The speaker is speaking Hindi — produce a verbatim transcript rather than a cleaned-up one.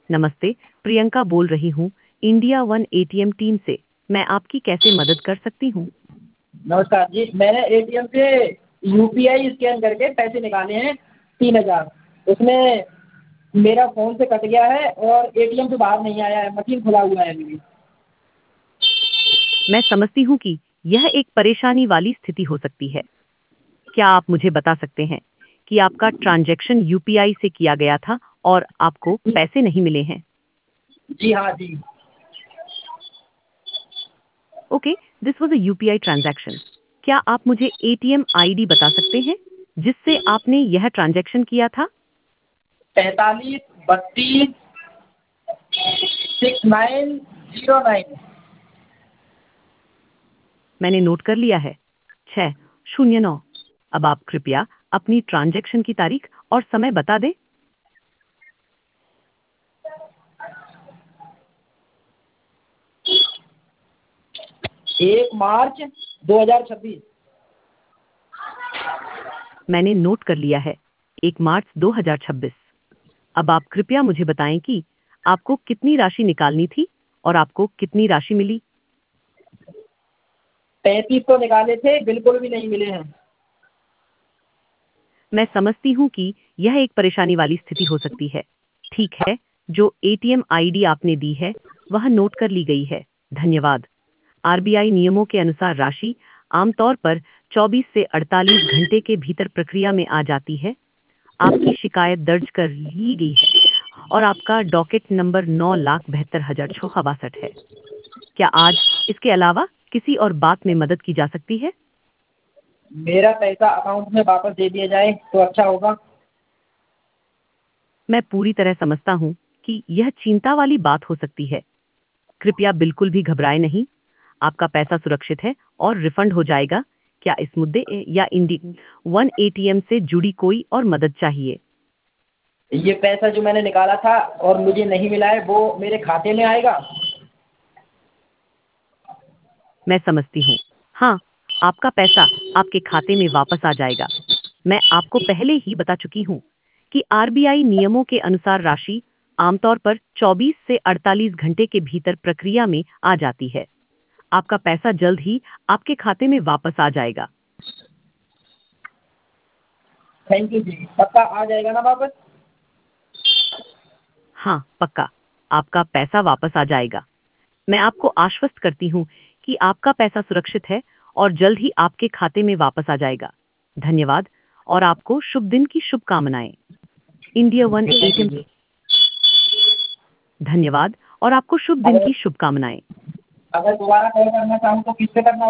नमस्ते, प्रियंका बोल रही हूँ, इंडिया वन एटीएम टीम से। मैं आपकी कैसे मदद कर सकती हूँ? नमस्कार जी, मैंने एटीएम से यूपीआई स्कैन करके पैसे निकाले हैं तीन हज़ार। उसमें मेरा फ़ोन से कट गया है और एटीएम से बाहर नहीं आया है, मशीन खुला हुआ है अभी भी। मैं समझती हूँ कि यह एक परेशानी वाली स्थिति हो सकती है। क्या आप मुझे बता सकते हैं कि आपका ट्रांजैक्शन यूपीआई से किया गया था और आपको पैसे नहीं मिले हैं? जी हाँ जी। Okay, this was a UPI transaction. क्या आप मुझे एटीएम आईडी बता सकते हैं जिससे आपने यह ट्रांजैक्शन किया था? पैंतालीस बत्तीस सिक्स नाइन ज़ीरो नाइन। मैंने नोट कर लिया है। छः शून्य नौ। अब आप कृपया अपनी ट्रांजैक्शन की तारीख और समय बता दें। एक मार्च दो हज़ार छब्बीस। मैंने नोट कर लिया है। एक मार्च दो हज़ार छब्बीस। अब आप कृपया मुझे बताएं कि आपको कितनी राशि निकालनी थी और आपको कितनी राशि मिली? पैंतीस तो निकाले थे, बिल्कुल भी नहीं मिले हैं। मैं समझती हूँ कि यह एक परेशानी वाली स्थिति हो सकती है। ठीक है, जो एटीएम आईडी आपने दी है वह नोट कर ली गई है। धन्यवाद। आरबीआई नियमों के अनुसार राशि आमतौर पर चौबीस से अड़तालीस घंटे के भीतर प्रक्रिया में आ जाती है। आपकी शिकायत दर्ज कर ली गई है और आपका डॉकेट नंबर नौ लाख बहत्तर हजार छः बासठ है। क्या आज इसके अलावा किसी और बात में मदद की जा सकती है? मेरा पैसा अकाउंट में वापस दे दिया जाए तो अच्छा होगा। मैं पूरी तरह समझता हूँ कि यह चिंता वाली बात हो सकती है। कृपया बिल्कुल भी घबराएं नहीं। आपका पैसा सुरक्षित है और रिफंड हो जाएगा। क्या इस मुद्दे या इंडी वन एटीएम से जुड़ी कोई और मदद चाहिए? ये पैसा जो मैंने निकाला था और मुझे नहीं मिला है, वो मेरे खाते में आएगा? मैं समझती हूँ। हाँ, आपका पैसा आपके खाते में वापस आ जाएगा। मैं आपको पहले ही बता चुकी हूँ कि आरबीआई नियमों के अनुसार राशि आमतौर पर चौबीस से अड़तालीस घंटे के भीतर प्रक्रिया में आ जाती है। आपका पैसा जल्द ही आपके खाते में वापस आ जाएगा। Thank you ji. पक्का आ जाएगा ना वापस? हाँ, पक्का। आपका पैसा वापस आ जाएगा। मैं आपको आश्वस्त करती हूँ कि आपका पैसा सुरक्षित है और जल्द ही आपके खाते में वापस आ जाएगा। धन्यवाद और आपको शुभ दिन की शुभकामनाएं। India one thank you ATM. जी। धन्यवाद और आपको शुभ दिन अगर की शुभकामनाएं। अगर दोबारा कॉल करना चाहूँ तो किस पे करना